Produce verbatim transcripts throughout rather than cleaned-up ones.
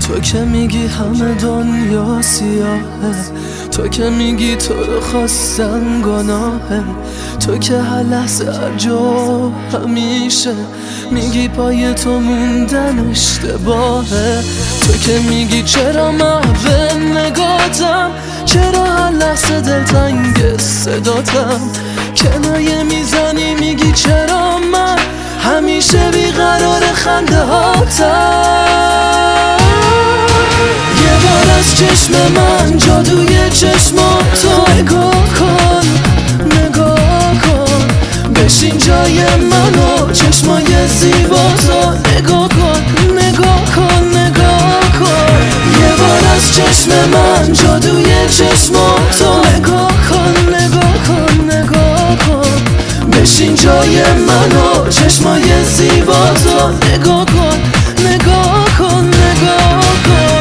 تو که میگی همه دنیا سیاهه، تو که میگی تو رو خواستن گناهه، تو که هر لحظه هر جا همیشه میگی پای تو موندن اشتباهه، تو که میگی چرا محو نگاتم، چرا هر لحظه دلتنگ صداتم، کنایه میزنی میگی چرا من همیشه بیقرار خنده هاتم. یه بار از چشم من جادوی چشماتو نگاه کن، نگاه کن، بشین جای منو چشمای زیباتو نگاه کن، نگاه کن، نگاه کن. یه بار از چشم من جادوی چشماتو نگاه کن، نگاه کن، نگاه کن، بشین جای منو چشمای زیباتو نگاه کن، نگاه کن، نگاه کن.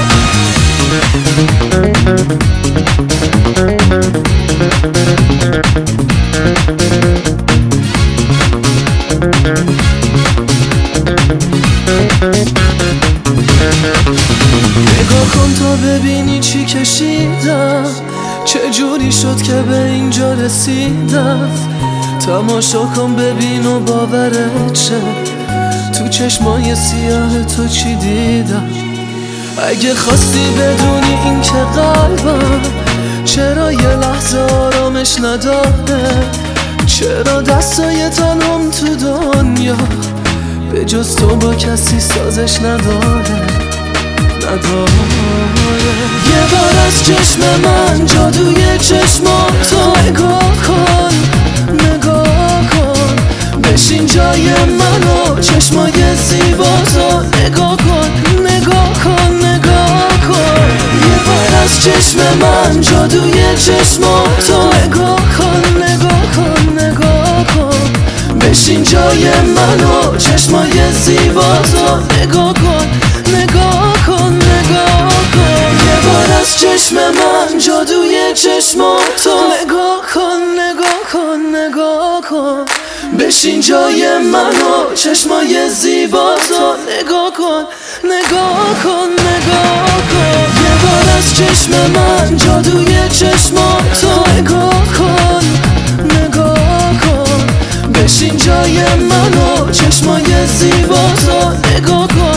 نگاه کن تا ببینی چی کشیدم، چه جوری شد که به اینجا رسیدم. تماشا کن ببین و باورت شه، تو چشمای سیاه تو چی دیدم. اگه خواستی بدونی این که قلبم چرا یه لحظه آرامش نداره، چرا دستای تنم تو دنیا به جز تو با کسی سازش نداره، نداره. یه بار از چشم من جادوی چشماتو نگاه کن، نگاه کن، بشین جای منو چشمای زیباتو نگاه کن، نگاه کن، نگاه کن. یه بار از چشم من جادوی چشماتو نگاه کن، نگاه کن، نگاه کن، بشین جای منو چشمای زیباتو نگاه کن، نگاه کن، نگاه کن. یه بار از چشم من جادوی چشماتو نگاه کن، نگاه کن، نگاه کن، بشین جای منو چشمای زیباتو نگاه کن، نگاه کن، نگاه کن. یه بار از چشم من جادوی چشماتو نگاه کن، نگاه کن، بشین جای منو چشمای زیباتو نگاه کن.